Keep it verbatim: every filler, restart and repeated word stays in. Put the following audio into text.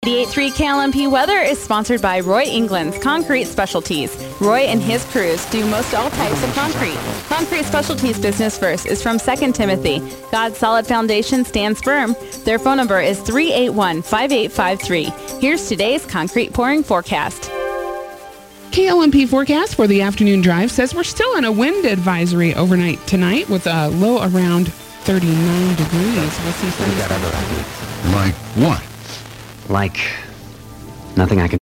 ninety-eight point three K L M P weather is sponsored by Roy England's Concrete Specialties. Roy and his crews do most all types of concrete. Concrete Specialties Business First is from Second Timothy. God's solid foundation stands firm. Their phone number is three eight one, five eight five three. Here's today's concrete pouring forecast. K L M P forecast for the afternoon drive says we're still in a wind advisory overnight tonight with a low around thirty-nine degrees. We'll see. Like what? Like nothing I can